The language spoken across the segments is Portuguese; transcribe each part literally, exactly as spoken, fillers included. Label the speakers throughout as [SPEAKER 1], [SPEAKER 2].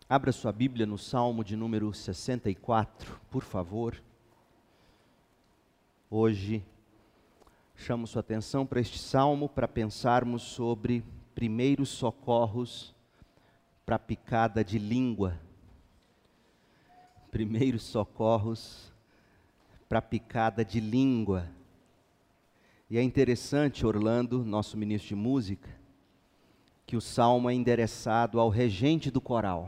[SPEAKER 1] Abra sua Bíblia no Salmo de número sessenta e quatro, por favor. Hoje, chamo sua atenção para este salmo para pensarmos sobre primeiros socorros para picada de língua. Primeiros socorros para picada de língua. E é interessante, Orlando, nosso ministro de música, que o salmo é endereçado ao regente do coral.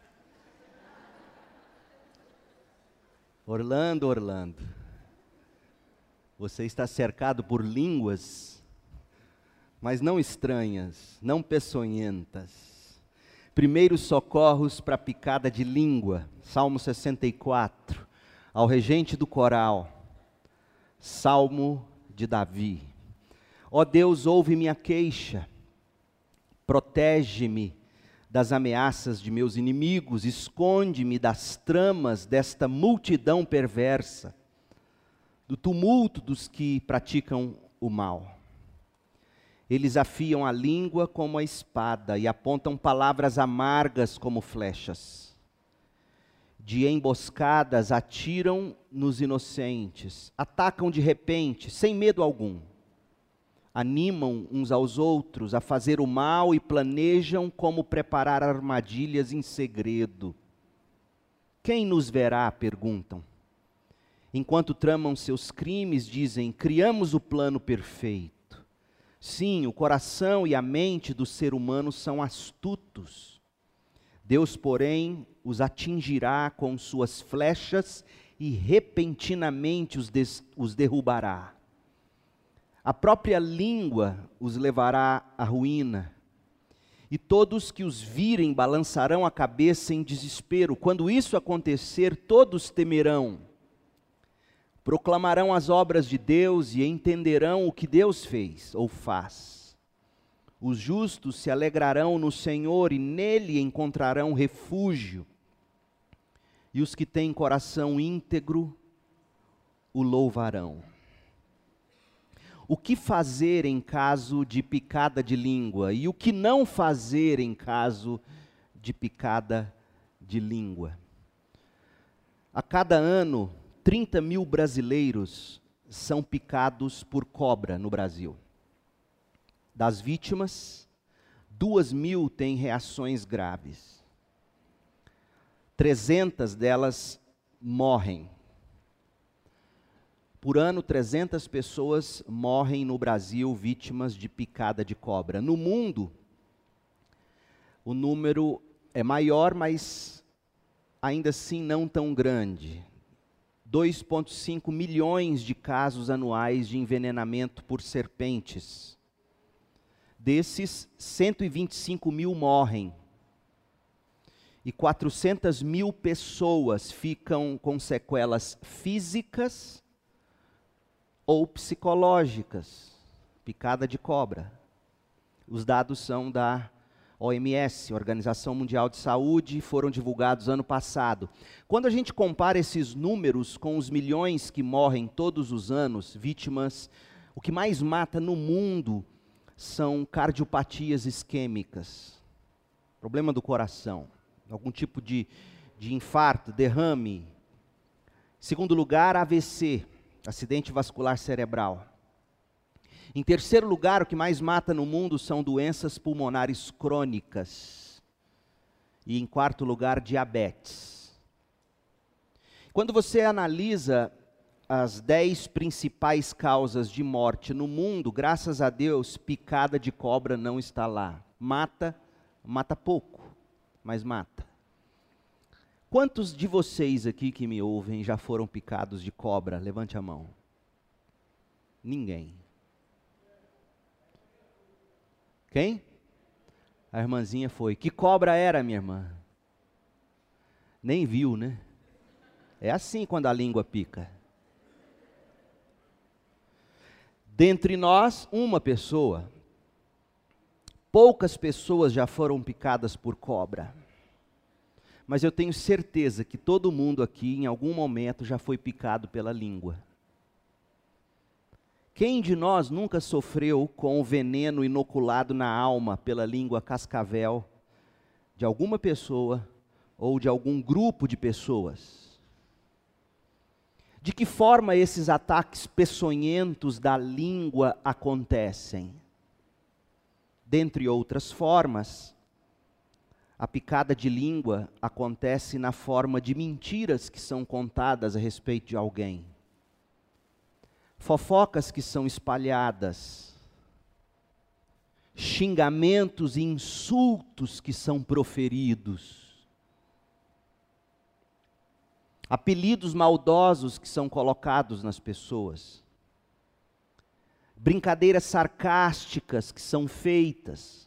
[SPEAKER 1] Orlando, Orlando, você está cercado por línguas, mas não estranhas, não peçonhentas. Primeiros socorros para picada de língua, Salmo sessenta e quatro, ao regente do coral, Salmo de Davi. Ó Deus, ouve minha queixa, protege-me das ameaças de meus inimigos, esconde-me das tramas desta multidão perversa, do tumulto dos que praticam o mal. Eles afiam a língua como a espada e apontam palavras amargas como flechas. De emboscadas atiram nos inocentes, atacam de repente, sem medo algum. Animam uns aos outros a fazer o mal e planejam como preparar armadilhas em segredo. Quem nos verá? Perguntam. Enquanto tramam seus crimes, dizem, criamos o plano perfeito. Sim, o coração e a mente do ser humano são astutos. Deus, porém, os atingirá com suas flechas e repentinamente os, des- os derrubará. A própria língua os levará à ruína, e todos que os virem balançarão a cabeça em desespero. Quando isso acontecer, todos temerão, proclamarão as obras de Deus e entenderão o que Deus fez ou faz. Os justos se alegrarão no Senhor e nele encontrarão refúgio, e os que têm coração íntegro o louvarão. O que fazer em caso de picada de língua e o que não fazer em caso de picada de língua? A cada ano, trinta mil brasileiros são picados por cobra no Brasil. Das vítimas, duas mil têm reações graves. trezentas delas morrem. Por ano, trezentas pessoas morrem no Brasil vítimas de picada de cobra. No mundo, o número é maior, mas ainda assim não tão grande. dois vírgula cinco milhões de casos anuais de envenenamento por serpentes. Desses, cento e vinte e cinco mil morrem. E quatrocentas mil pessoas ficam com sequelas físicas ou psicológicas, picada de cobra. Os dados são da O M S, Organização Mundial de Saúde, e foram divulgados ano passado. Quando a gente compara esses números com os milhões que morrem todos os anos, vítimas, o que mais mata no mundo são cardiopatias isquêmicas, problema do coração, algum tipo de, de infarto, derrame. Em segundo lugar, A V C, acidente vascular cerebral. Em terceiro lugar, o que mais mata no mundo são doenças pulmonares crônicas. E em quarto lugar, diabetes. Quando você analisa as dez principais causas de morte no mundo, graças a Deus, picada de cobra não está lá. Mata, mata pouco, mas mata. Quantos de vocês aqui que me ouvem já foram picados de cobra? Levante a mão. Ninguém. Quem? A irmãzinha foi. Que cobra era, minha irmã? Nem viu, né? É assim quando a língua pica. Dentre nós, uma pessoa. Poucas pessoas já foram picadas por cobra. Mas eu tenho certeza que todo mundo aqui, em algum momento, já foi picado pela língua. Quem de nós nunca sofreu com o veneno inoculado na alma pela língua cascavel de alguma pessoa ou de algum grupo de pessoas. De que forma esses ataques peçonhentos da língua acontecem? Dentre outras formas, a picada de língua acontece na forma de mentiras que são contadas a respeito de alguém, fofocas que são espalhadas, xingamentos e insultos que são proferidos, apelidos maldosos que são colocados nas pessoas, brincadeiras sarcásticas que são feitas,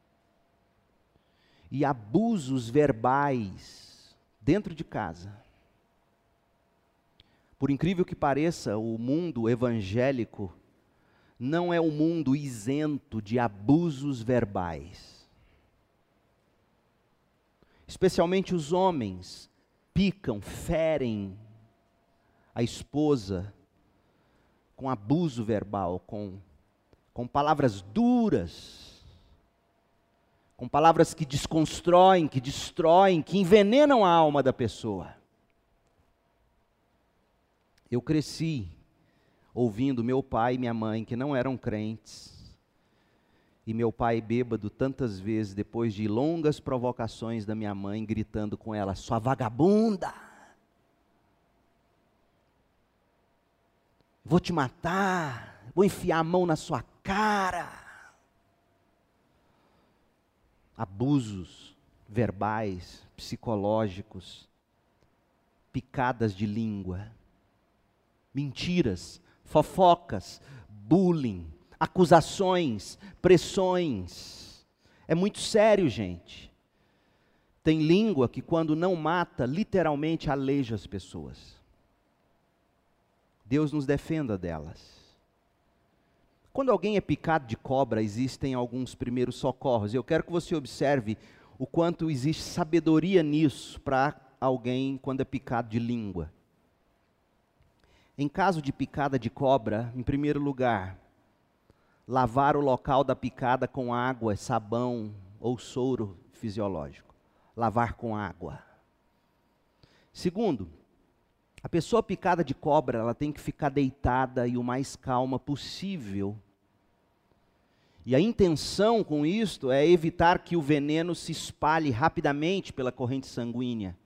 [SPEAKER 1] e abusos verbais dentro de casa. Por incrível que pareça, o mundo evangélico não é um mundo isento de abusos verbais. Especialmente os homens picam, ferem a esposa com abuso verbal, com, com palavras duras, com palavras que desconstroem, que destroem, que envenenam a alma da pessoa. Eu cresci ouvindo meu pai e minha mãe, que não eram crentes, e meu pai bêbado tantas vezes, depois de longas provocações da minha mãe, gritando com ela: sua vagabunda! Vou te matar, vou enfiar a mão na sua cara. Abusos verbais, psicológicos, picadas de língua, mentiras, fofocas, bullying, acusações, pressões. É muito sério, gente. Tem língua que, quando não mata, literalmente aleija as pessoas. Deus nos defenda delas. Quando alguém é picado de cobra, existem alguns primeiros socorros. Eu quero que você observe o quanto existe sabedoria nisso para alguém quando é picado de língua. Em caso de picada de cobra, em primeiro lugar, lavar o local da picada com água, sabão ou soro fisiológico. Lavar com água. Segundo, a pessoa picada de cobra, ela tem que ficar deitada e o mais calma possível. E a intenção com isto é evitar que o veneno se espalhe rapidamente pela corrente sanguínea.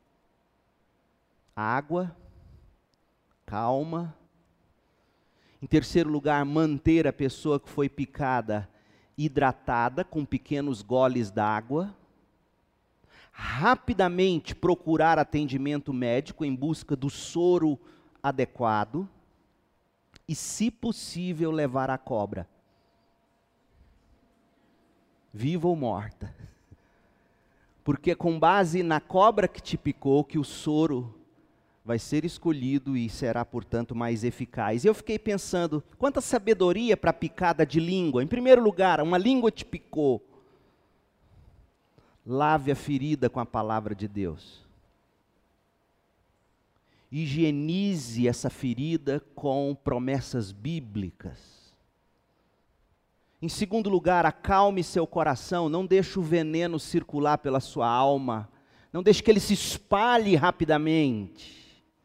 [SPEAKER 1] Água, calma. Em terceiro lugar, manter a pessoa que foi picada hidratada com pequenos goles d'água. Rapidamente procurar atendimento médico em busca do soro adequado. E, se possível, levar a cobra, viva ou morta. Porque é com base na cobra que te picou que o soro vai ser escolhido e será, portanto, mais eficaz. E eu fiquei pensando, quanta sabedoria para picada de língua. Em primeiro lugar, uma língua te picou. Lave a ferida com a palavra de Deus. Higienize essa ferida com promessas bíblicas. Em segundo lugar, acalme seu coração, não deixe o veneno circular pela sua alma, não deixe que ele se espalhe rapidamente.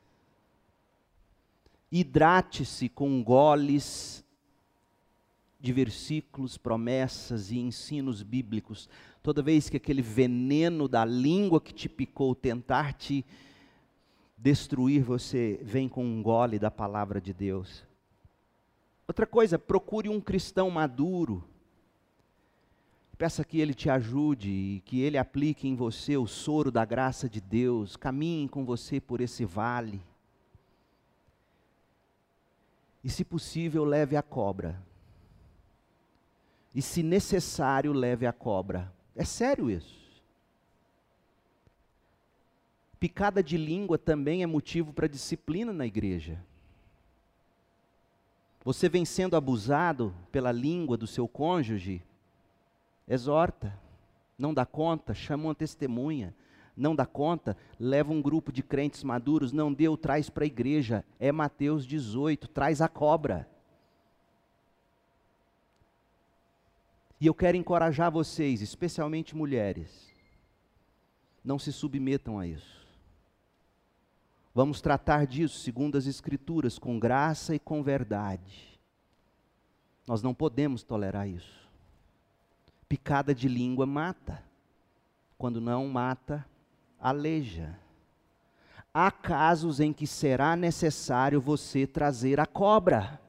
[SPEAKER 1] Hidrate-se com goles de versículos, promessas e ensinos bíblicos. Toda vez que aquele veneno da língua que te picou tentar te destruir, você vem com um gole da palavra de Deus. Outra coisa, procure um cristão maduro. Peça que ele te ajude e que ele aplique em você o soro da graça de Deus. Caminhe com você por esse vale. E, se possível, leve a cobra. E, se necessário, leve a cobra. É sério isso. Picada de língua também é motivo para disciplina na igreja. Você vem sendo abusado pela língua do seu cônjuge, exorta. Não dá conta, chama uma testemunha. Não dá conta, leva um grupo de crentes maduros. Não deu, traz para a igreja. É Mateus dezoito, traz a cobra. E eu quero encorajar vocês, especialmente mulheres. Não se submetam a isso. Vamos tratar disso, segundo as Escrituras, com graça e com verdade. Nós não podemos tolerar isso. Picada de língua mata. Quando não mata, aleija. Há casos em que será necessário você trazer a cobra.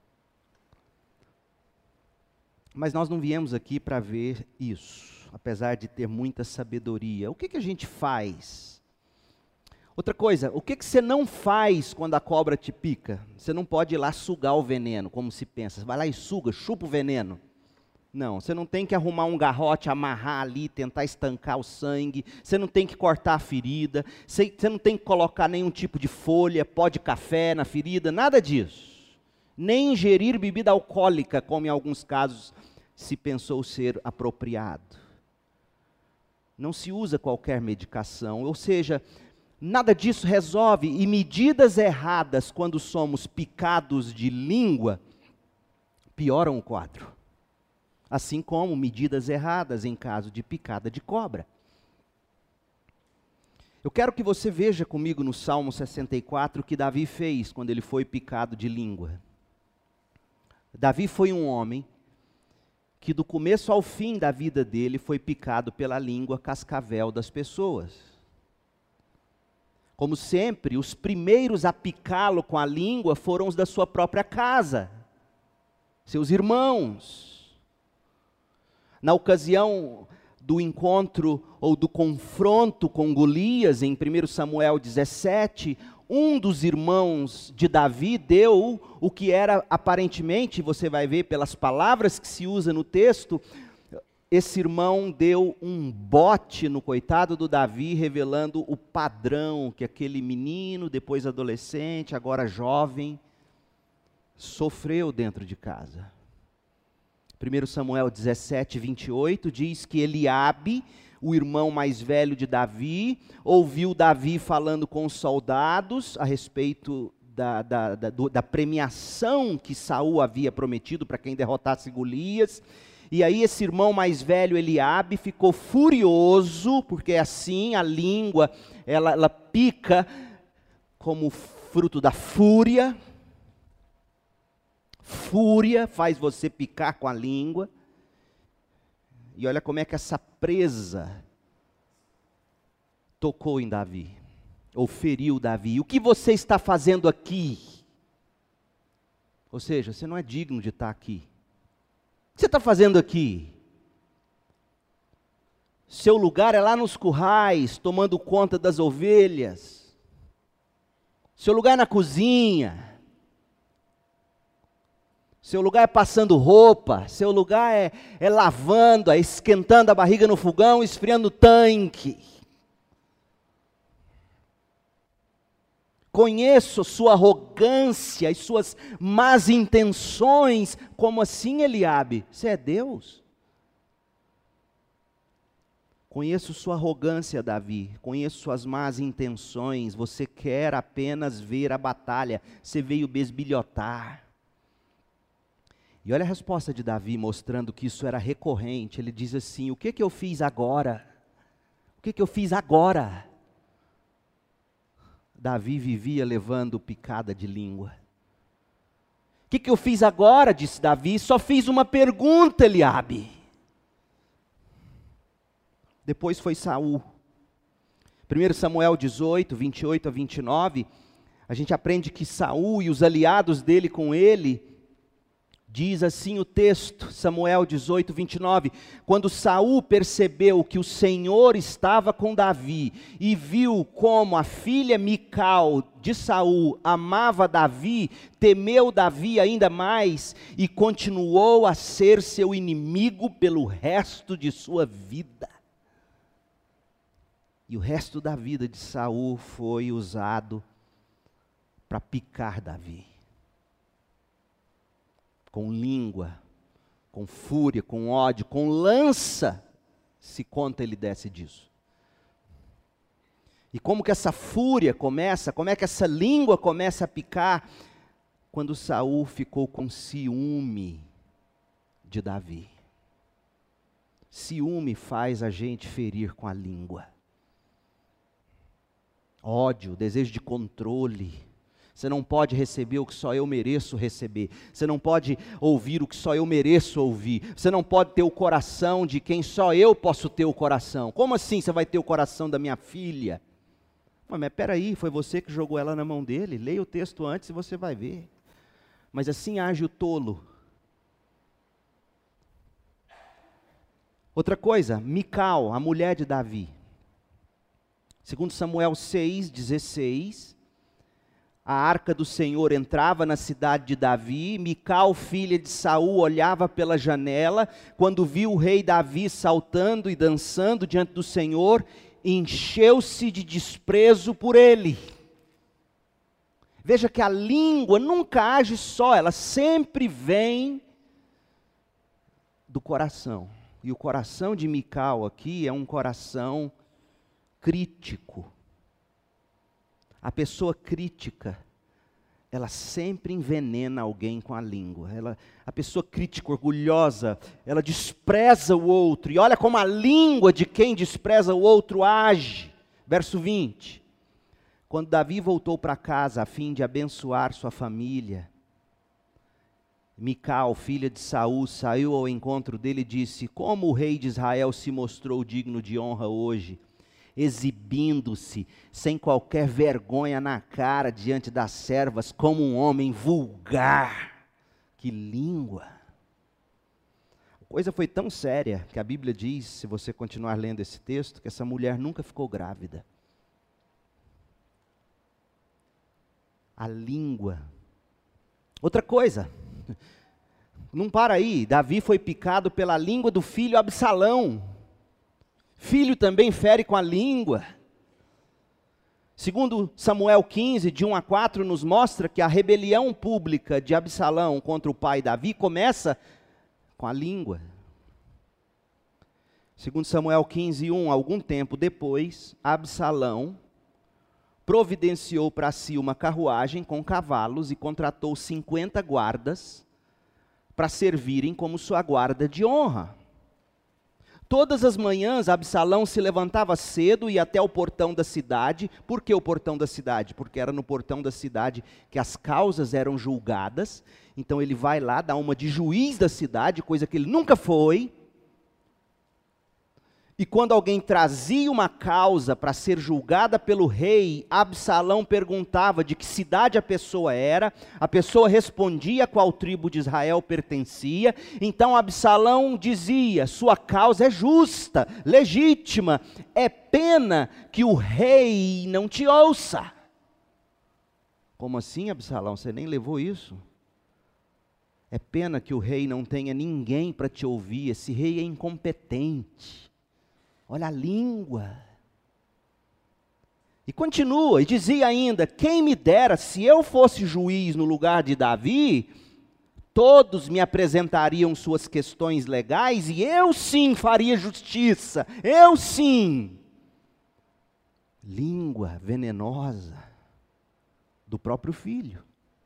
[SPEAKER 1] Mas nós não viemos aqui para ver isso, apesar de ter muita sabedoria. O que, que a gente faz? Outra coisa, o que, que você não faz quando a cobra te pica? Você não pode ir lá sugar o veneno, como se pensa. Você vai lá e suga, chupa o veneno. Não, você não tem que arrumar um garrote, amarrar ali, tentar estancar o sangue. Você não tem que cortar a ferida. Você, você não tem que colocar nenhum tipo de folha, pó de café na ferida, nada disso. Nem ingerir bebida alcoólica, como em alguns casos se pensou ser apropriado. Não se usa qualquer medicação, ou seja, nada disso resolve. E medidas erradas, quando somos picados de língua, pioram o quadro. Assim como medidas erradas em caso de picada de cobra. Eu quero que você veja comigo no Salmo sessenta e quatro o que Davi fez quando ele foi picado de língua. Davi foi um homem que do começo ao fim da vida dele foi picado pela língua cascavel das pessoas. Como sempre, os primeiros a picá-lo com a língua foram os da sua própria casa, seus irmãos. Na ocasião do encontro ou do confronto com Golias, em primeiro Samuel dezessete, um dos irmãos de Davi deu o que era aparentemente, você vai ver pelas palavras que se usa no texto, esse irmão deu um bote no coitado do Davi, revelando o padrão que aquele menino, depois adolescente, agora jovem, sofreu dentro de casa. primeiro Samuel dezessete, vinte e oito, diz que Eliabe, o irmão mais velho de Davi, ouviu Davi falando com os soldados a respeito da, da, da, do, da premiação que Saul havia prometido para quem derrotasse Golias. E aí esse irmão mais velho, Eliabe, ficou furioso, porque assim a língua, ela, ela pica como fruto da fúria. Fúria faz você picar com a língua. E olha como é que essa presa tocou em Davi, ou feriu Davi. O que você está fazendo aqui? Ou seja, você não é digno de estar aqui. O que você está fazendo aqui? Seu lugar é lá nos currais, tomando conta das ovelhas. Seu lugar é na cozinha. Seu lugar é passando roupa, seu lugar é, é lavando, é esquentando a barriga no fogão, esfriando o tanque. Conheço sua arrogância e suas más intenções. Como assim, Eliabe? Você é Deus? Conheço sua arrogância, Davi. Conheço suas más intenções. Você quer apenas ver a batalha. Você veio besbilhotar. E olha a resposta de Davi, mostrando que isso era recorrente. Ele diz assim: o que que eu fiz agora? O que que eu fiz agora? Davi vivia levando picada de língua. O que que eu fiz agora? Disse Davi. Só fiz uma pergunta, Eliabe. Depois foi Saul. primeiro Samuel dezoito, vinte e oito a vinte e nove, a gente aprende que Saul e os aliados dele com ele, diz assim o texto, Samuel dezoito, vinte e nove, quando Saul percebeu que o Senhor estava com Davi, e viu como a filha Mical de Saul amava Davi, temeu Davi ainda mais, e continuou a ser seu inimigo pelo resto de sua vida. E o resto da vida de Saul foi usado para picar Davi. Com língua, com fúria, com ódio, com lança, se conta ele desce disso. E como que essa fúria começa, como é que essa língua começa a picar? Quando Saul ficou com ciúme de Davi. Ciúme faz a gente ferir com a língua. ódio, desejo de controle. Você não pode receber o que só eu mereço receber. Você não pode ouvir o que só eu mereço ouvir. Você não pode ter o coração de quem só eu posso ter o coração. Como assim você vai ter o coração da minha filha? Mas espera aí, foi você que jogou ela na mão dele? Leia o texto antes e você vai ver. Mas assim age o tolo. Outra coisa, Mical, a mulher de Davi. Segundo Samuel seis, dezesseis, a arca do Senhor entrava na cidade de Davi, Mical, filha de Saul, olhava pela janela, quando viu o rei Davi saltando e dançando diante do Senhor, encheu-se de desprezo por ele. Veja que a língua nunca age só, ela sempre vem do coração. E o coração de Mical aqui é um coração crítico. A pessoa crítica, ela sempre envenena alguém com a língua. Ela, a pessoa crítica, orgulhosa, ela despreza o outro. E olha como a língua de quem despreza o outro age. Verso vinte. Quando Davi voltou para casa a fim de abençoar sua família, Mical, filha de Saul, saiu ao encontro dele e disse: como o rei de Israel se mostrou digno de honra hoje, exibindo-se sem qualquer vergonha na cara diante das servas, como um homem vulgar. Que língua! A coisa foi tão séria que a Bíblia diz, se você continuar lendo esse texto, que essa mulher nunca ficou grávida. A língua. Outra coisa, não para aí, Davi foi picado pela língua do filho Absalão. Filho também fere com a língua. Segundo Samuel quinze, de um a quatro, nos mostra que a rebelião pública de Absalão contra o pai Davi começa com a língua. Segundo Samuel quinze, um, algum tempo depois, Absalão providenciou para si uma carruagem com cavalos e contratou cinquenta guardas para servirem como sua guarda de honra. Todas as manhãs, Absalão se levantava cedo e ia até o portão da cidade. Por que o portão da cidade? Porque era no portão da cidade que as causas eram julgadas. Então ele vai lá, dá uma de juiz da cidade, coisa que ele nunca foi. E quando alguém trazia uma causa para ser julgada pelo rei, Absalão perguntava de que cidade a pessoa era, a pessoa respondia a qual tribo de Israel pertencia, então Absalão dizia: sua causa é justa, legítima, é pena que o rei não te ouça. Como assim, Absalão? Você nem levou isso? É pena que o rei não tenha ninguém para te ouvir, esse rei é incompetente. Olha a língua. E continua, e dizia ainda: quem me dera se eu fosse juiz no lugar de Davi, todos me apresentariam suas questões legais e eu sim faria justiça, eu sim. Língua venenosa do próprio filho.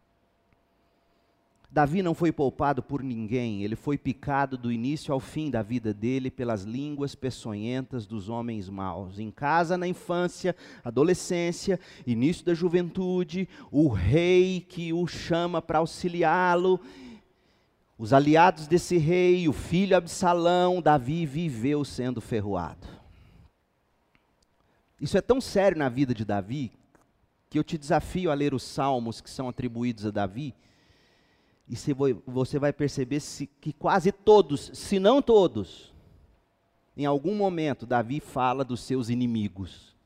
[SPEAKER 1] Davi não foi poupado por ninguém, ele foi picado do início ao fim da vida dele pelas línguas peçonhentas dos homens maus. Em casa, na infância, adolescência, início da juventude, o rei que o chama para auxiliá-lo, os aliados desse rei, o filho Absalão, Davi viveu sendo ferroado. Isso é tão sério na vida de Davi, que eu te desafio a ler os salmos que são atribuídos a Davi, e você vai perceber que quase todos, se não todos, em algum momento Davi fala dos seus inimigos,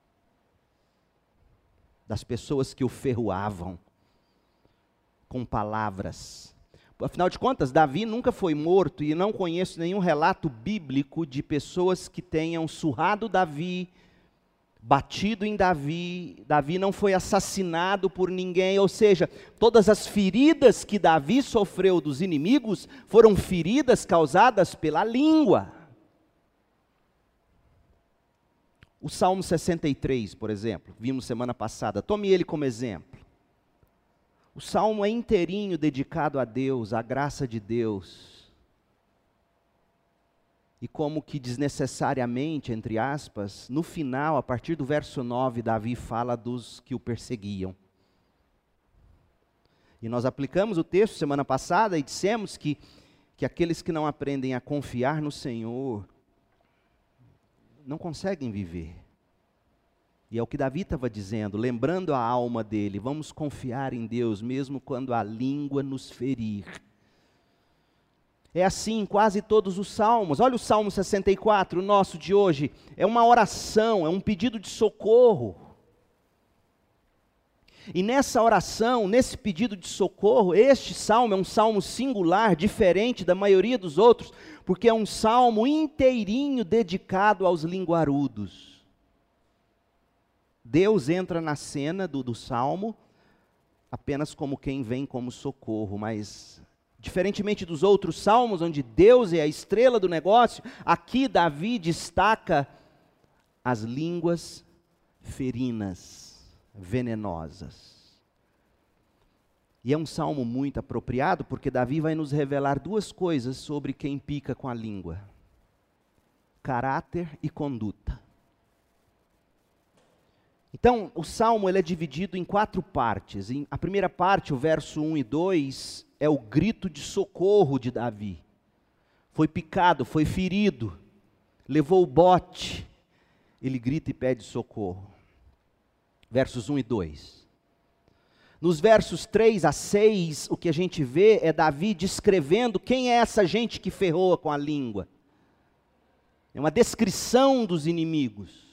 [SPEAKER 1] das pessoas que o ferroavam com palavras. Afinal de contas, Davi nunca foi morto e não conheço nenhum relato bíblico de pessoas que tenham surrado Davi, batido em Davi. Davi não foi assassinado por ninguém, ou seja, todas as feridas que Davi sofreu dos inimigos foram feridas causadas pela língua. O Salmo sessenta e três, por exemplo, vimos semana passada, tome ele como exemplo. O Salmo é inteirinho dedicado a Deus, à graça de Deus. e como que desnecessariamente, entre aspas, no final, a partir do verso nove, Davi fala dos que o perseguiam. E nós aplicamos o texto semana passada e dissemos que, que aqueles que não aprendem a confiar no Senhor não conseguem viver. E é o que Davi estava dizendo, lembrando a alma dele, vamos confiar em Deus mesmo quando a língua nos ferir. É assim em quase todos os salmos. Olha o Salmo sessenta e quatro, o nosso de hoje, é uma oração, é um pedido de socorro. E nessa oração, nesse pedido de socorro, este salmo é um salmo singular, diferente da maioria dos outros, porque é um salmo inteirinho dedicado aos linguarudos. Deus entra na cena do, do salmo apenas como quem vem como socorro, mas diferentemente dos outros salmos, onde Deus é a estrela do negócio, aqui Davi destaca as línguas ferinas, venenosas. E é um salmo muito apropriado, porque Davi vai nos revelar duas coisas sobre quem pica com a língua: caráter e conduta. Então, o salmo ele é dividido em quatro partes. Em, a primeira parte, o verso um e dois, é o grito de socorro de Davi. Foi picado, foi ferido, levou o bote, ele grita e pede socorro. Versos um e dois. Nos versos três a seis, o que a gente vê é Davi descrevendo quem é essa gente que ferroa com a língua. É uma descrição dos inimigos.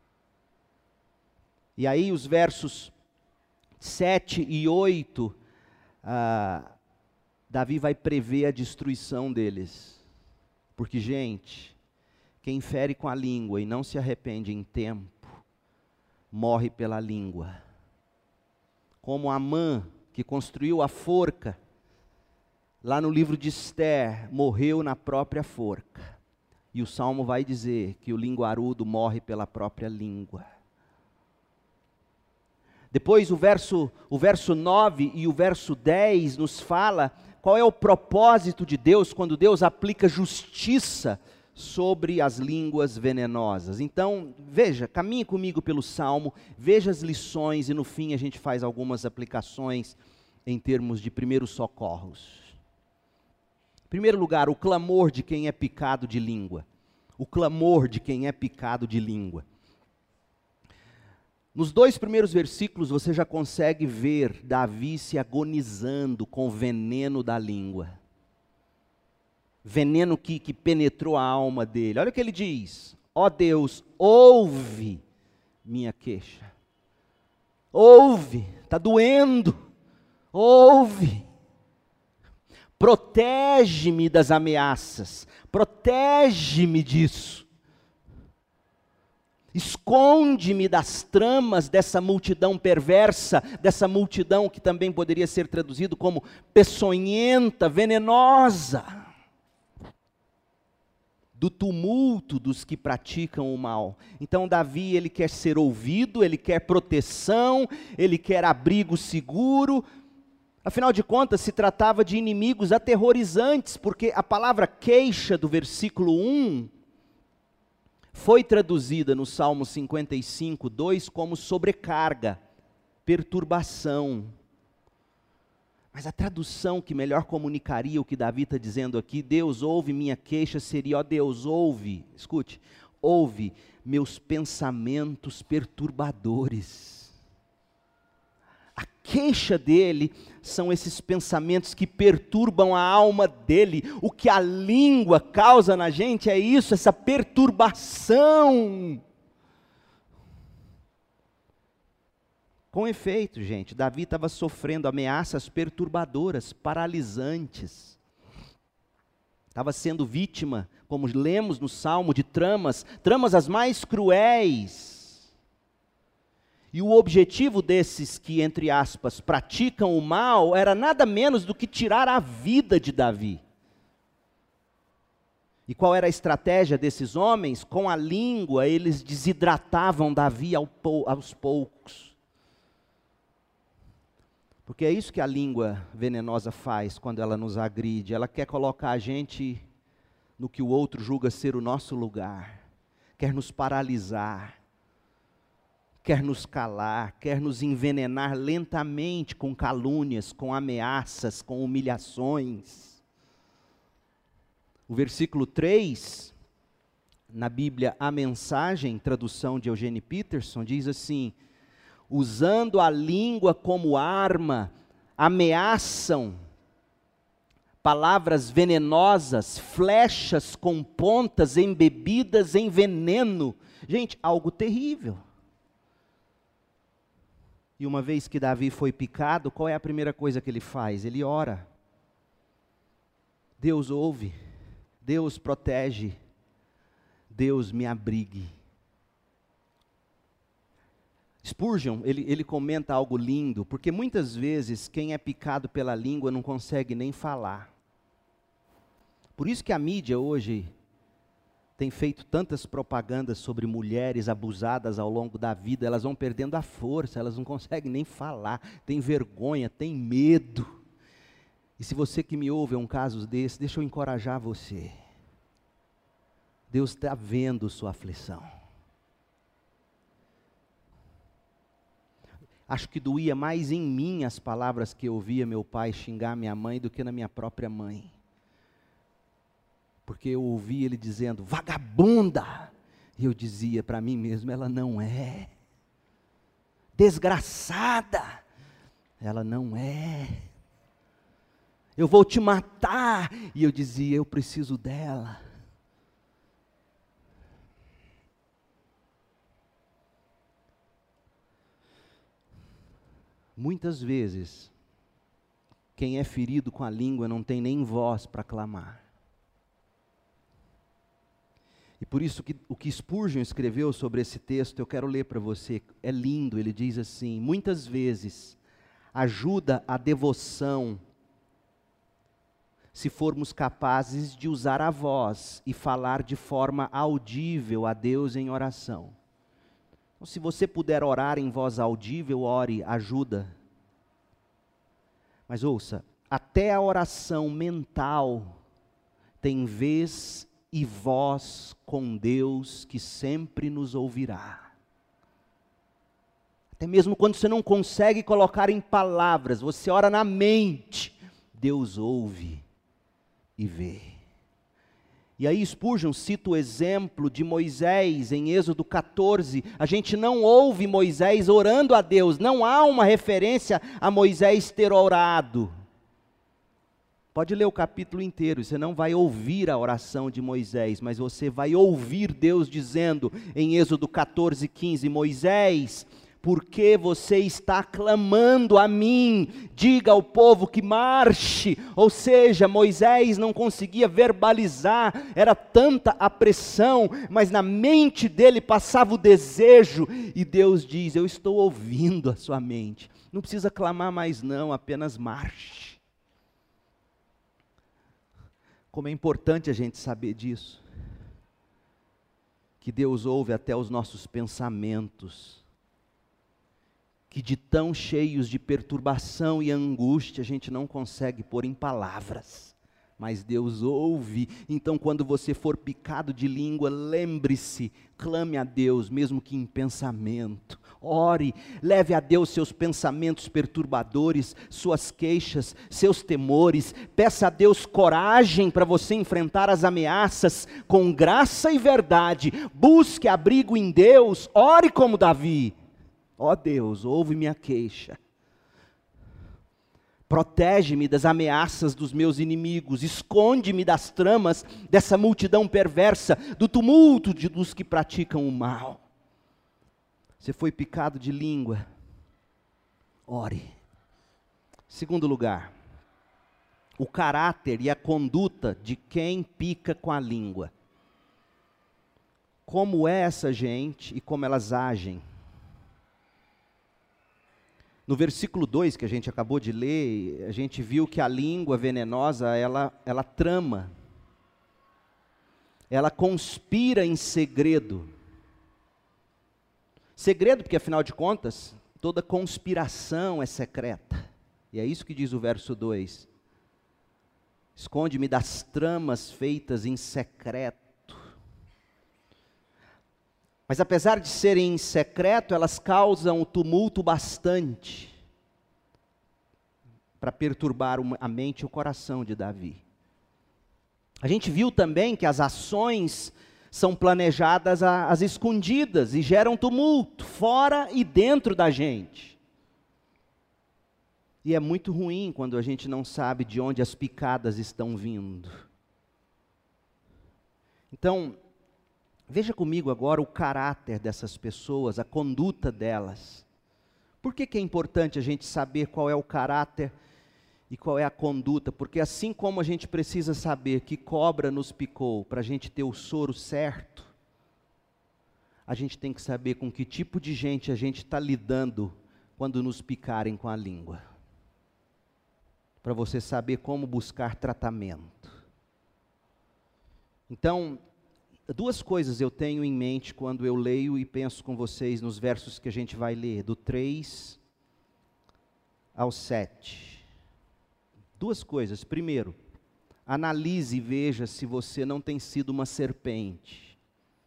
[SPEAKER 1] E aí os versos sete e oito, ah, Davi vai prever a destruição deles. Porque, gente, quem fere com a língua e não se arrepende em tempo, morre pela língua. Como Amã, que construiu a forca, lá no livro de Esther, morreu na própria forca. E o Salmo vai dizer que o linguarudo morre pela própria língua. Depois o verso, o verso nove e o verso dez nos fala qual é o propósito de Deus quando Deus aplica justiça sobre as línguas venenosas. Então, veja, caminhe comigo pelo Salmo, veja as lições e no fim a gente faz algumas aplicações em termos de primeiros socorros. Em primeiro lugar, o clamor de quem é picado de língua. O clamor de quem é picado de língua. Nos dois primeiros versículos você já consegue ver Davi se agonizando com o veneno da língua. Veneno que, que penetrou a alma dele. Olha o que ele diz: ó Deus, ouve minha queixa. Ouve, está doendo. Ouve. Protege-me das ameaças. Protege-me disso. Esconde-me das tramas dessa multidão perversa, dessa multidão que também poderia ser traduzido como peçonhenta, venenosa. Do tumulto dos que praticam o mal. Então Davi, ele quer ser ouvido, ele quer proteção, ele quer abrigo seguro. Afinal de contas, se tratava de inimigos aterrorizantes, porque a palavra queixa do versículo um foi traduzida no Salmo cinquenta e cinco, dois como sobrecarga, perturbação. Mas a tradução que melhor comunicaria o que Davi está dizendo aqui, Deus ouve minha queixa, seria, ó Deus, ouve, escute, ouve meus pensamentos perturbadores. A queixa dele são esses pensamentos que perturbam a alma dele. O que a língua causa na gente é isso, essa perturbação. Com efeito, gente, Davi estava sofrendo ameaças perturbadoras, paralisantes. Estava sendo vítima, como lemos no Salmo, de tramas, tramas as mais cruéis. E o objetivo desses que, entre aspas, praticam o mal, era nada menos do que tirar a vida de Davi. E qual era a estratégia desses homens? Com a língua, eles desidratavam Davi aos poucos. Porque é isso que a língua venenosa faz quando ela nos agride. Ela quer colocar a gente no que o outro julga ser o nosso lugar, quer nos paralisar, quer nos calar, quer nos envenenar lentamente com calúnias, com ameaças, com humilhações. O versículo três, na Bíblia, a Mensagem, tradução de Eugene Peterson, diz assim: usando a língua como arma, ameaçam, palavras venenosas, flechas com pontas embebidas em veneno. Gente, algo terrível. E uma vez que Davi foi picado, qual é a primeira coisa que ele faz? Ele ora. Deus ouve, Deus protege, Deus me abrigue. Spurgeon, ele, ele comenta algo lindo, porque muitas vezes quem é picado pela língua não consegue nem falar. Por isso que a mídia hoje tem feito tantas propagandas sobre mulheres abusadas ao longo da vida, elas vão perdendo a força, elas não conseguem nem falar, têm vergonha, têm medo. E se você que me ouve é um caso desse, deixa eu encorajar você. Deus está vendo sua aflição. Acho que doía mais em mim as palavras que eu ouvia meu pai xingar minha mãe do que na minha própria mãe. Porque eu ouvi ele dizendo, vagabunda, e eu dizia para mim mesmo, ela não é. Desgraçada, ela não é. Eu vou te matar, e eu dizia, eu preciso dela. Muitas vezes, quem é ferido com a língua não tem nem voz para clamar. E por isso que o que Spurgeon escreveu sobre esse texto, eu quero ler para você, é lindo, ele diz assim, muitas vezes ajuda a devoção se formos capazes de usar a voz e falar de forma audível a Deus em oração. Então, se você puder orar em voz audível, ore, ajuda. Mas ouça, até a oração mental tem vez e voz com Deus que sempre nos ouvirá. Até mesmo quando você não consegue colocar em palavras, você ora na mente, Deus ouve e vê. E aí Spurgeon cita o exemplo de Moisés em Êxodo quatorze, a gente não ouve Moisés orando a Deus, não há uma referência a Moisés ter orado. Pode ler o capítulo inteiro, você não vai ouvir a oração de Moisés, mas você vai ouvir Deus dizendo em Êxodo quatorze, quinze, Moisés, por que você está clamando a mim? Diga ao povo que marche. Ou seja, Moisés não conseguia verbalizar, era tanta a pressão, mas na mente dele passava o desejo, e Deus diz, eu estou ouvindo a sua mente, não precisa clamar mais não, apenas marche. Como é importante a gente saber disso, que Deus ouve até os nossos pensamentos, que de tão cheios de perturbação e angústia a gente não consegue pôr em palavras, mas Deus ouve. Então quando você for picado de língua, lembre-se, clame a Deus, mesmo que em pensamento, ore, leve a Deus seus pensamentos perturbadores, suas queixas, seus temores, peça a Deus coragem para você enfrentar as ameaças com graça e verdade, busque abrigo em Deus, ore como Davi, ó Deus, ouve minha queixa, protege-me das ameaças dos meus inimigos, esconde-me das tramas dessa multidão perversa, do tumulto de, dos que praticam o mal. Você foi picado de língua, ore. Segundo lugar, o caráter e a conduta de quem pica com a língua. Como é essa gente e como elas agem? No versículo dois que a gente acabou de ler, a gente viu que a língua venenosa, ela, ela trama, ela conspira em segredo. Segredo porque, afinal de contas, toda conspiração é secreta. E é isso que diz o verso dois. Esconde-me das tramas feitas em secreto. Mas apesar de serem em secreto, elas causam tumulto bastante para perturbar a mente e o coração de Davi. A gente viu também que as ações são planejadas às escondidas e geram tumulto, fora e dentro da gente. E é muito ruim quando a gente não sabe de onde as picadas estão vindo. Então, veja comigo agora o caráter dessas pessoas, a conduta delas. Por que que é importante a gente saber qual é o caráter e qual é a conduta? Porque assim como a gente precisa saber que cobra nos picou para a gente ter o soro certo, a gente tem que saber com que tipo de gente a gente está lidando quando nos picarem com a língua. Para você saber como buscar tratamento. Então, duas coisas eu tenho em mente quando eu leio e penso com vocês nos versos que a gente vai ler, do três ao sete. Duas coisas. Primeiro, analise e veja se você não tem sido uma serpente.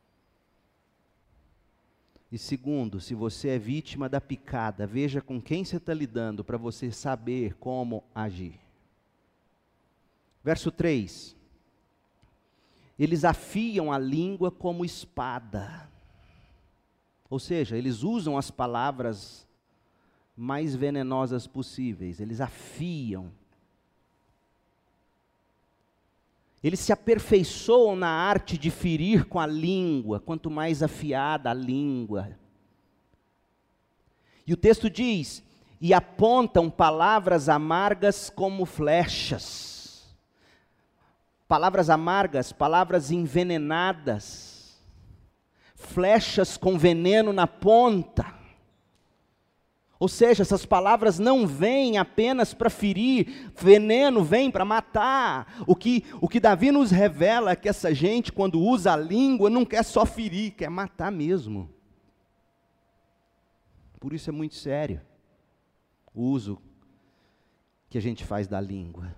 [SPEAKER 1] E segundo, se você é vítima da picada, veja com quem você está lidando para você saber como agir. Verso três. Eles afiam a língua como espada. Ou seja, eles usam as palavras mais venenosas possíveis. Eles afiam. Eles se aperfeiçoam na arte de ferir com a língua, quanto mais afiada a língua. E o texto diz, e apontam palavras amargas como flechas. Palavras amargas, palavras envenenadas. Flechas com veneno na ponta. Ou seja, essas palavras não vêm apenas para ferir, veneno vem para matar. O que, o que Davi nos revela é que essa gente, quando usa a língua, não quer só ferir, quer matar mesmo. Por isso é muito sério o uso que a gente faz da língua.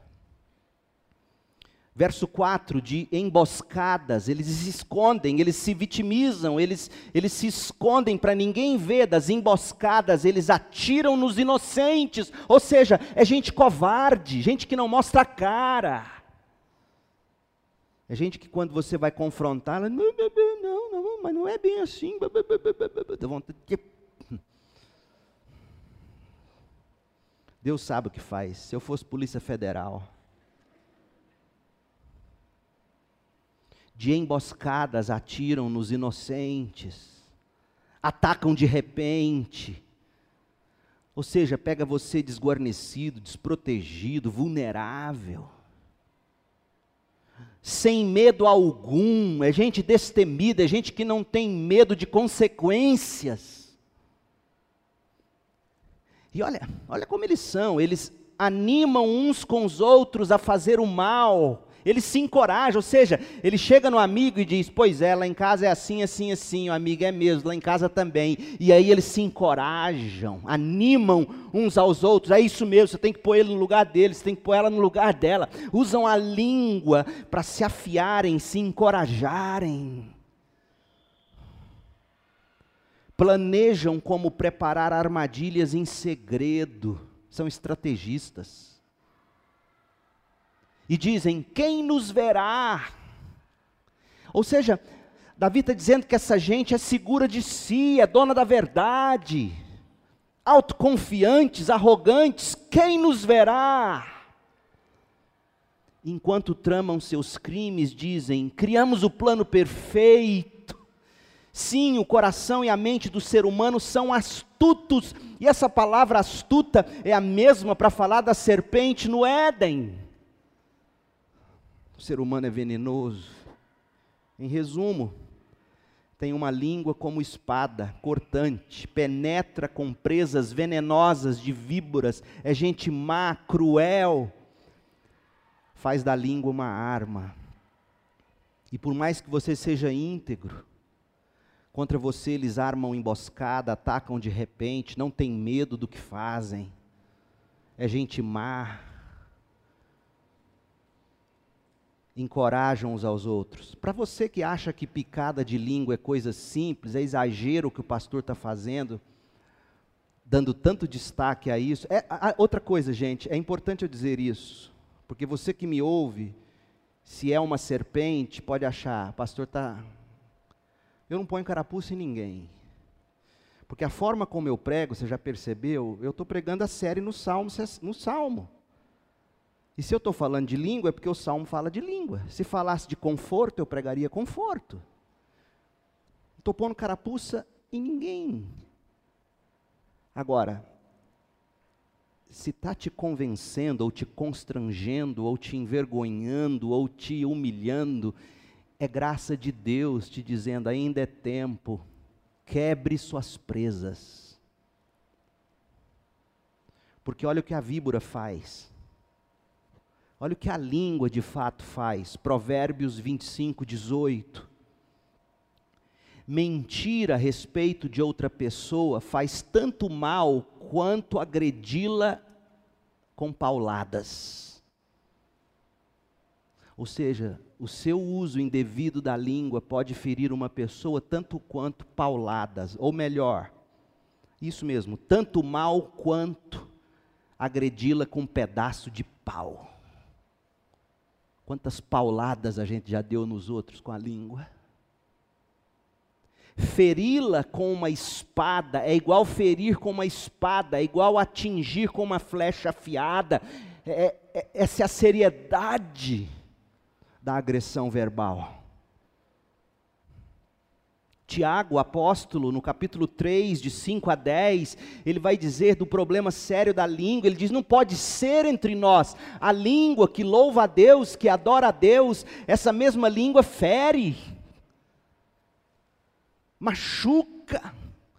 [SPEAKER 1] Verso quatro, de emboscadas, eles se escondem, eles se vitimizam, eles, eles se escondem para ninguém ver. Das emboscadas, eles atiram nos inocentes, ou seja, é gente covarde, gente que não mostra a cara. É gente que quando você vai confrontar, ela, não, não, não, mas não é bem assim. Deus sabe o que faz. Se eu fosse Polícia Federal, de emboscadas atiram nos inocentes, atacam de repente, ou seja, pega você desguarnecido, desprotegido, vulnerável, sem medo algum. É gente destemida, é gente que não tem medo de consequências. E olha, olha como eles são, eles animam uns com os outros a fazer o mal. Ele se encoraja, ou seja, ele chega no amigo e diz, pois é, lá em casa é assim, assim, assim, o amigo é mesmo, lá em casa também. E aí eles se encorajam, animam uns aos outros, é isso mesmo, você tem que pôr ele no lugar dele, você tem que pôr ela no lugar dela. Usam a língua para se afiarem, se encorajarem. Planejam como preparar armadilhas em segredo, são estrategistas. E dizem, quem nos verá? Ou seja, Davi está dizendo que essa gente é segura de si, é dona da verdade, autoconfiantes, arrogantes, quem nos verá? Enquanto tramam seus crimes, dizem, criamos o plano perfeito. Sim, o coração e a mente do ser humano são astutos, e essa palavra astuta é a mesma para falar da serpente no Éden. O ser humano é venenoso. Em resumo, tem uma língua como espada, cortante, penetra com presas venenosas de víboras, é gente má, cruel, faz da língua uma arma. E por mais que você seja íntegro, contra você eles armam emboscada, atacam de repente, não tem medo do que fazem. É gente má. encorajam uns aos outros. Para você que acha que picada de língua é coisa simples, é exagero o que o pastor está fazendo, dando tanto destaque a isso. É, a, a, outra coisa, gente, é importante eu dizer isso, porque você que me ouve, se é uma serpente, pode achar, pastor está... Eu não ponho carapuça em ninguém. Porque a forma como eu prego, você já percebeu, eu estou pregando a série no Salmo, no Salmo. E se eu estou falando de língua, é porque o Salmo fala de língua. Se falasse de conforto, eu pregaria conforto. Não estou pondo carapuça em ninguém. Agora, se está te convencendo, ou te constrangendo, ou te envergonhando, ou te humilhando, é graça de Deus te dizendo, ainda é tempo, quebre suas presas. Porque olha o que a víbora faz. Olha o que a língua de fato faz. Provérbios vinte e cinco, dezoito. Mentir a respeito de outra pessoa faz tanto mal quanto agredi-la com pauladas. Ou seja, o seu uso indevido da língua pode ferir uma pessoa tanto quanto pauladas, ou melhor, isso mesmo, tanto mal quanto agredi-la com um pedaço de pau. Quantas pauladas a gente já deu nos outros com a língua? Feri-la com uma espada é igual ferir com uma espada, é igual atingir com uma flecha afiada. É, é, essa é a seriedade da agressão verbal. Tiago, apóstolo, no capítulo três, de cinco a dez, ele vai dizer do problema sério da língua. Ele diz, não pode ser entre nós a língua que louva a Deus, que adora a Deus, essa mesma língua fere, machuca.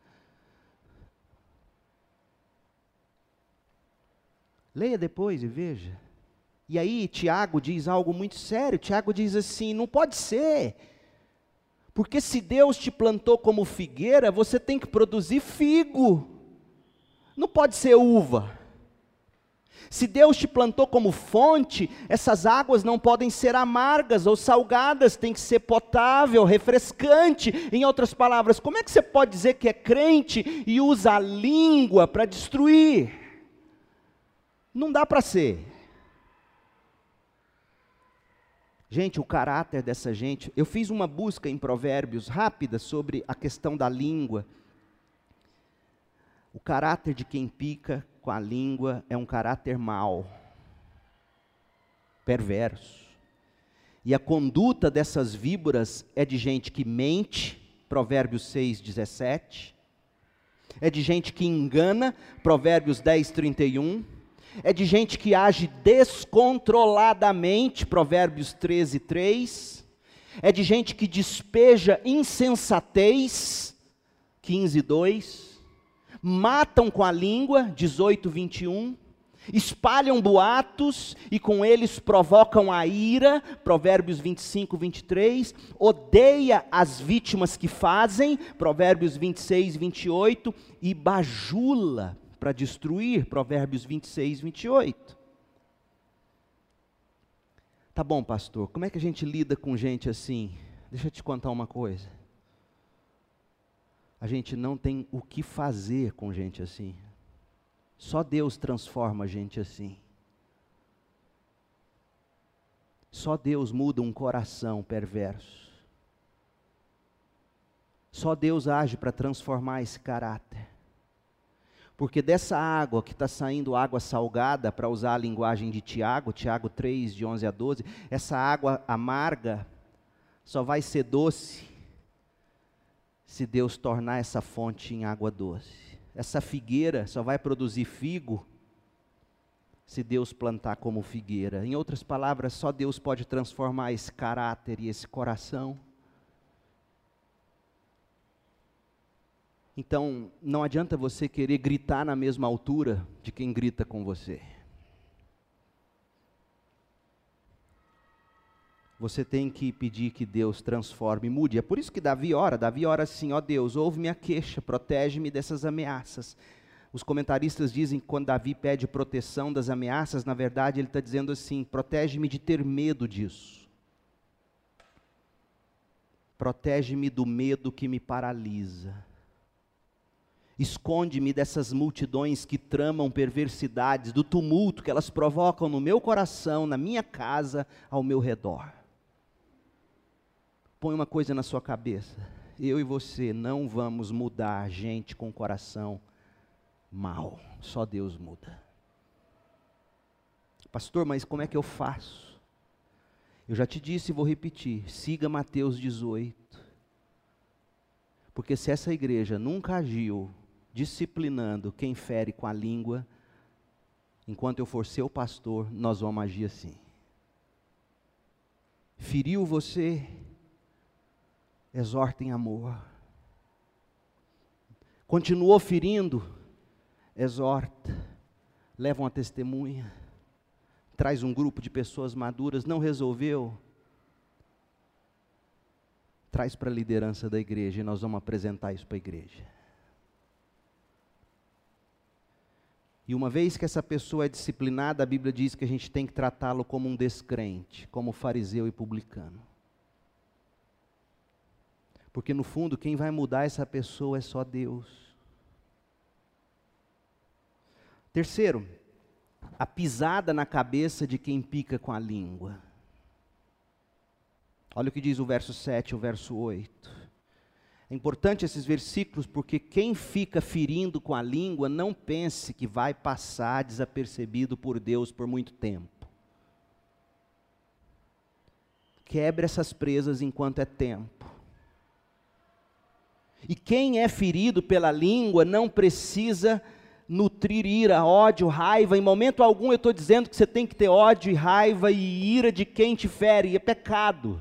[SPEAKER 1] Leia depois e veja. E aí Tiago diz algo muito sério. Tiago diz assim, não pode ser, porque se Deus te plantou como figueira, você tem que produzir figo, não pode ser uva. Se Deus te plantou como fonte, essas águas não podem ser amargas ou salgadas, tem que ser potável, refrescante. Em outras palavras, como é que você pode dizer que é crente e usa a língua para destruir? Não dá para ser. Gente, o caráter dessa gente, eu fiz uma busca em Provérbios rápida sobre a questão da língua. O caráter de quem pica com a língua é um caráter mau, perverso. E a conduta dessas víboras é de gente que mente, Provérbios seis, dezessete. É de gente que engana, Provérbios dez, trinta e um. É de gente que age descontroladamente, Provérbios treze, três. É de gente que despeja insensatez, quinze, dois. Matam com a língua, dezoito, vinte e um. Espalham boatos e com eles provocam a ira, Provérbios vinte e cinco, vinte e três. Odeia as vítimas que fazem, Provérbios vinte e seis, vinte e oito. E bajula para destruir, Provérbios vinte e seis, vinte e oito. Tá bom, pastor, como é que a gente lida com gente assim? Deixa eu te contar uma coisa. A gente não tem o que fazer com gente assim. Só Deus transforma a gente assim. Só Deus muda um coração perverso. Só Deus age para transformar esse caráter. Porque dessa água que está saindo água salgada, para usar a linguagem de Tiago, Tiago três, de onze a doze, essa água amarga só vai ser doce se Deus tornar essa fonte em água doce. Essa figueira só vai produzir figo se Deus plantar como figueira. Em outras palavras, só Deus pode transformar esse caráter e esse coração. Então, não adianta você querer gritar na mesma altura de quem grita com você. Você tem que pedir que Deus transforme, mude. É por isso que Davi ora, Davi ora assim, ó Deus, ouve minha queixa, protege-me dessas ameaças. Os comentaristas dizem que quando Davi pede proteção das ameaças, na verdade ele está dizendo assim, protege-me de ter medo disso. Protege-me do medo que me paralisa. Esconde-me dessas multidões que tramam perversidades, do tumulto que elas provocam no meu coração, na minha casa, ao meu redor. Põe uma coisa na sua cabeça: eu e você não vamos mudar gente com coração mau, só Deus muda. Pastor, mas como é que eu faço? Eu já te disse e vou repetir, siga Mateus dezoito. Porque se essa igreja nunca agiu disciplinando quem fere com a língua, enquanto eu for seu pastor, nós vamos agir assim. Feriu você? Exorta em amor. Continuou ferindo? Exorta. Leva uma testemunha. Traz um grupo de pessoas maduras. Não resolveu? Traz para a liderança da igreja e nós vamos apresentar isso para a igreja. E uma vez que essa pessoa é disciplinada, a Bíblia diz que a gente tem que tratá-lo como um descrente, como fariseu e publicano. Porque no fundo, quem vai mudar essa pessoa é só Deus. Terceiro, a pisada na cabeça de quem pica com a língua. Olha o que diz o verso sete e o verso oito. É importante esses versículos porque quem fica ferindo com a língua não pense que vai passar desapercebido por Deus por muito tempo. Quebre essas presas enquanto é tempo. E quem é ferido pela língua não precisa nutrir ira, ódio, raiva. Em momento algum eu estou dizendo que você tem que ter ódio e raiva e ira de quem te fere, é pecado.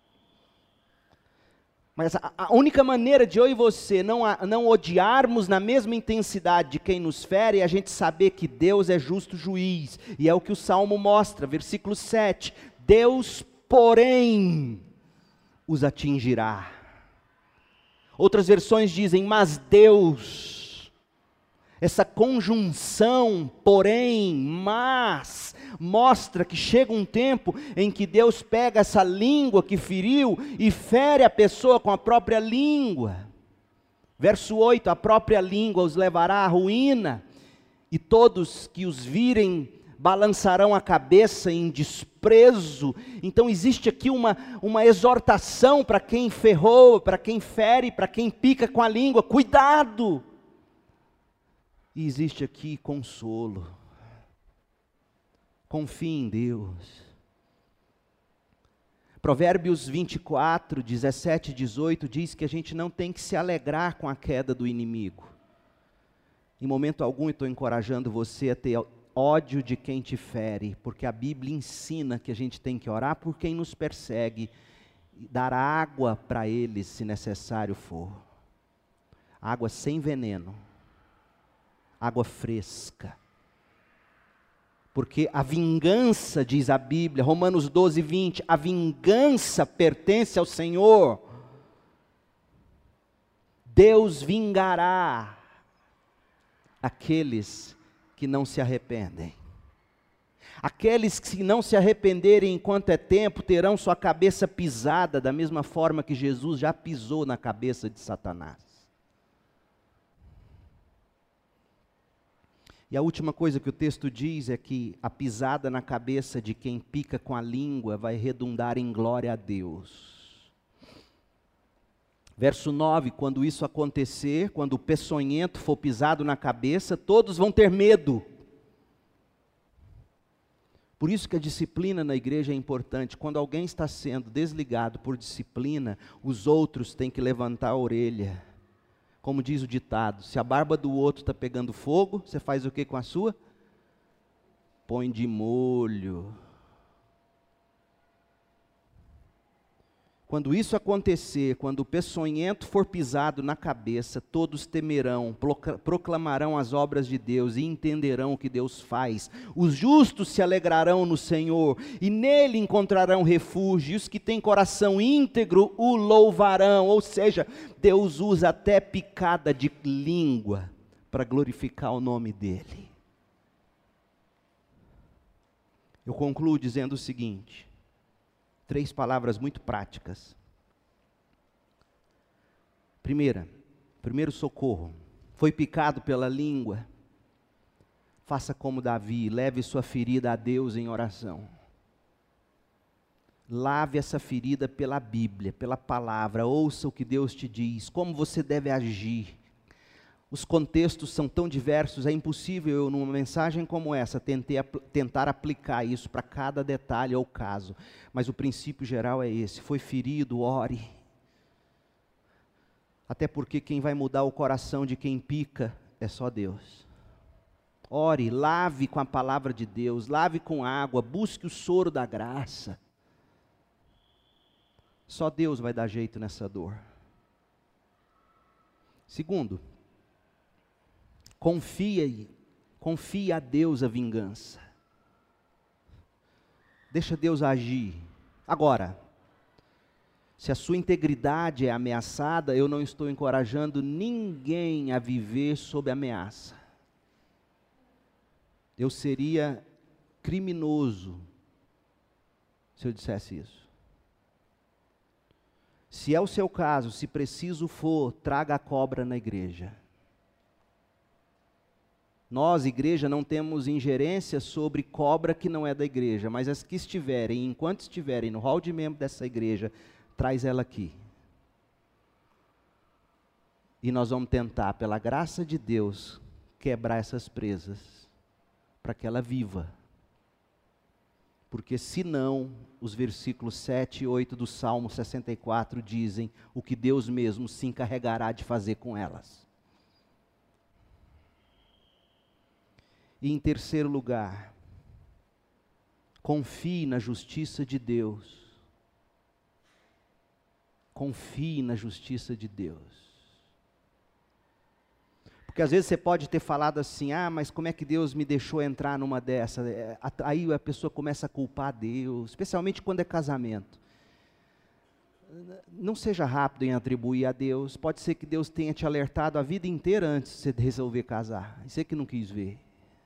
[SPEAKER 1] Mas a, a única maneira de eu e você não, a, não odiarmos na mesma intensidade de quem nos fere é a gente saber que Deus é justo juiz. E é o que o Salmo mostra, versículo sete. Deus, porém, os atingirá. Outras versões dizem, mas Deus... Essa conjunção, porém, mas, mostra que chega um tempo em que Deus pega essa língua que feriu e fere a pessoa com a própria língua. Verso oito, a própria língua os levará à ruína, e todos que os virem balançarão a cabeça em desprezo. Então existe aqui uma, uma exortação para quem ferrou, para quem fere, para quem pica com a língua, cuidado! E existe aqui consolo. Confie em Deus. Provérbios vinte e quatro, dezessete e dezoito diz que a gente não tem que se alegrar com a queda do inimigo. Em momento algum eu estou encorajando você a ter ódio de quem te fere, porque a Bíblia ensina que a gente tem que orar por quem nos persegue, e dar água para eles se necessário for. Água sem veneno. Água fresca. Porque a vingança, diz a Bíblia, Romanos doze, vinte, a vingança pertence ao Senhor. Deus vingará aqueles que não se arrependem. Aqueles que não se arrependerem enquanto é tempo, terão sua cabeça pisada, da mesma forma que Jesus já pisou na cabeça de Satanás. E a última coisa que o texto diz é que a pisada na cabeça de quem pica com a língua vai redundar em glória a Deus. Verso nove, quando isso acontecer, quando o peçonhento for pisado na cabeça, todos vão ter medo. Por isso que a disciplina na igreja é importante. Quando alguém está sendo desligado por disciplina, os outros têm que levantar a orelha. Como diz o ditado, se a barba do outro está pegando fogo, você faz o que com a sua? Põe de molho. Quando isso acontecer, quando o peçonhento for pisado na cabeça, todos temerão, proclamarão as obras de Deus e entenderão o que Deus faz. Os justos se alegrarão no Senhor e nele encontrarão refúgio. E os que têm coração íntegro o louvarão. Ou seja, Deus usa até picada de língua para glorificar o nome dEle. Eu concluo dizendo o seguinte. Três palavras muito práticas. Primeira, primeiro socorro. Foi picado pela língua. Faça como Davi, leve sua ferida a Deus em oração. Lave essa ferida pela Bíblia, pela palavra, ouça o que Deus te diz, como você deve agir. Os contextos são tão diversos, é impossível eu, numa mensagem como essa, tentei, tentar aplicar isso para cada detalhe ou caso. Mas o princípio geral é esse: foi ferido, ore. Até porque quem vai mudar o coração de quem pica é só Deus. Ore, lave com a palavra de Deus, lave com água, busque o soro da graça. Só Deus vai dar jeito nessa dor. Segundo, confia, confia a Deus a vingança. Deixa Deus agir. Agora, se a sua integridade é ameaçada, eu não estou encorajando ninguém a viver sob ameaça. Eu seria criminoso se eu dissesse isso. Se é o seu caso, se preciso for, traga a cobra na igreja. Nós, igreja, não temos ingerência sobre cobra que não é da igreja, mas as que estiverem, enquanto estiverem no hall de membro dessa igreja, traz ela aqui. E nós vamos tentar, pela graça de Deus, quebrar essas presas, para que ela viva. Porque senão, os versículos sete e oito do Salmo sessenta e quatro dizem o que Deus mesmo se encarregará de fazer com elas. E em terceiro lugar, confie na justiça de Deus. Confie na justiça de Deus. Porque às vezes você pode ter falado assim, ah, mas como é que Deus me deixou entrar numa dessa? Aí a pessoa começa a culpar Deus, especialmente quando é casamento. Não seja rápido em atribuir a Deus, pode ser que Deus tenha te alertado a vida inteira antes de você resolver casar, e você que não quis ver.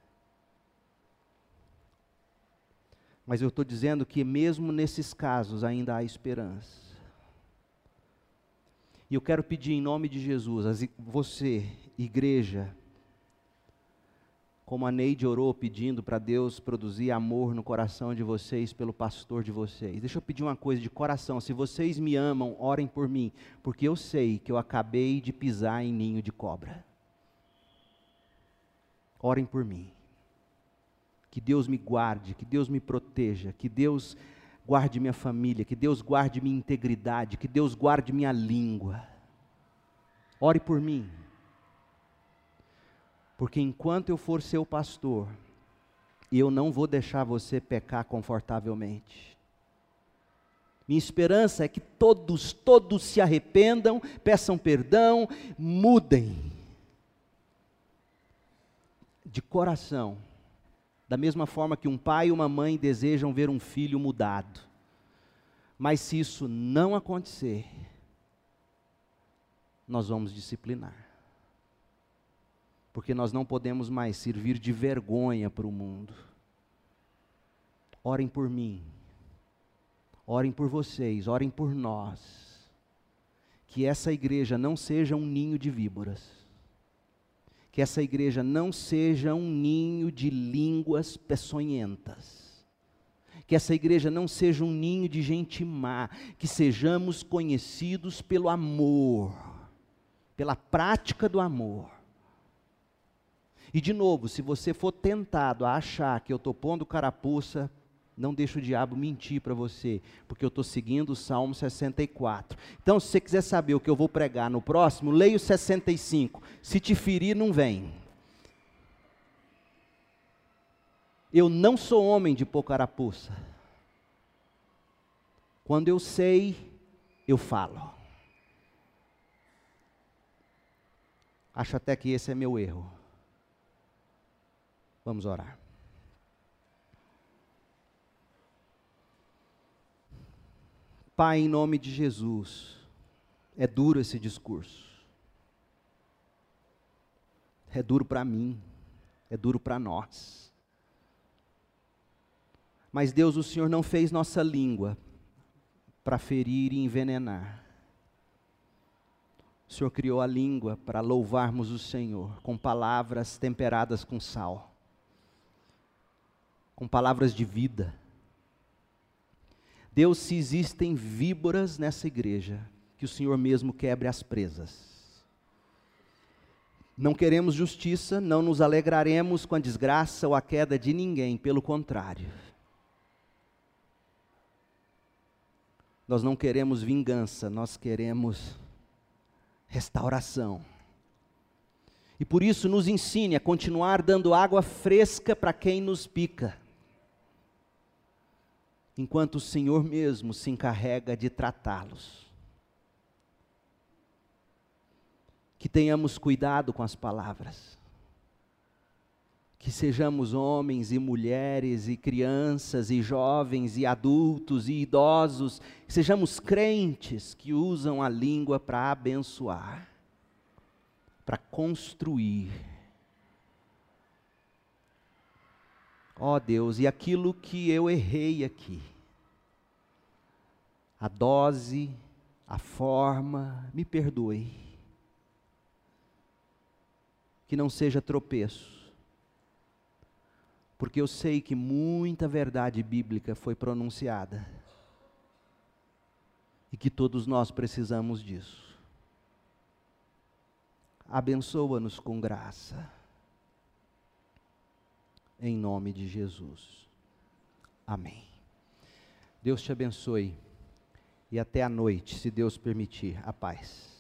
[SPEAKER 1] Mas eu estou dizendo que mesmo nesses casos ainda há esperança. E eu quero pedir em nome de Jesus, você, igreja, como a Neide orou pedindo para Deus produzir amor no coração de vocês pelo pastor de vocês. Deixa eu pedir uma coisa de coração, se vocês me amam, orem por mim, porque eu sei que eu acabei de pisar em ninho de cobra. Orem por mim. Que Deus me guarde, que Deus me proteja, que Deus guarde minha família, que Deus guarde minha integridade, que Deus guarde minha língua. Ore por mim. Porque enquanto eu for seu pastor, eu não vou deixar você pecar confortavelmente. Minha esperança é que todos, todos se arrependam, peçam perdão, mudem. De coração. Da mesma forma que um pai e uma mãe desejam ver um filho mudado. Mas se isso não acontecer, nós vamos disciplinar. Porque nós não podemos mais servir de vergonha para o mundo. Orem por mim. Orem por vocês, orem por nós. Que essa igreja não seja um ninho de víboras. Que essa igreja não seja um ninho de línguas peçonhentas. Que essa igreja não seja um ninho de gente má. Que sejamos conhecidos pelo amor, pela prática do amor. E de novo, se você for tentado a achar que eu estou pondo carapuça, não deixe o diabo mentir para você, porque eu estou seguindo o Salmo sessenta e quatro. Então, se você quiser saber o que eu vou pregar no próximo, leia o sessenta e cinco. Se te ferir, não vem. Eu não sou homem de pôr carapuça. Quando eu sei, eu falo. Acho até que esse é meu erro. Vamos orar. Pai, em nome de Jesus, é duro esse discurso. É duro para mim, é duro para nós. Mas Deus, o Senhor não fez nossa língua para ferir e envenenar. O O Senhor criou a língua para louvarmos o Senhor, com palavras temperadas com sal, com palavras de vida. Deus, se existem víboras nessa igreja, que o Senhor mesmo quebre as presas. Não queremos justiça, não nos alegraremos com a desgraça ou a queda de ninguém, pelo contrário. Nós não queremos vingança, nós queremos restauração. E por isso nos ensine a continuar dando água fresca para quem nos pica, enquanto o Senhor mesmo se encarrega de tratá-los. Que tenhamos cuidado com as palavras, que sejamos homens e mulheres e crianças e jovens e adultos e idosos, que sejamos crentes que usam a língua para abençoar, para construir. Ó Deus, e aquilo que eu errei aqui, a dose, a forma, me perdoe. Que não seja tropeço, porque eu sei que muita verdade bíblica foi pronunciada, e que todos nós precisamos disso. Abençoa-nos com graça, em nome de Jesus, amém. Deus te abençoe, e até a noite, se Deus permitir, a paz.